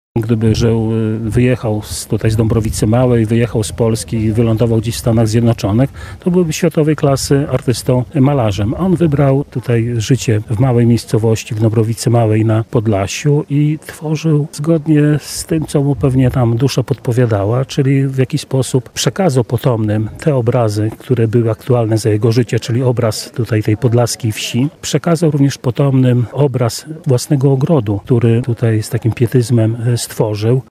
Gdyby żył, wyjechał tutaj z Dąbrowicy Małej, wyjechał z Polski i wylądował gdzieś w Stanach Zjednoczonych, to byłby światowej klasy artystą, malarzem. On wybrał tutaj życie w małej miejscowości, w Dąbrowicy Małej na Podlasiu i tworzył zgodnie z tym, co mu pewnie tam dusza podpowiadała, czyli w jakiś sposób przekazał potomnym te obrazy, które były aktualne za jego życie, czyli obraz tutaj tej podlaskiej wsi. Przekazał również potomnym obraz własnego ogrodu, który tutaj z takim pietyzmem stworzył.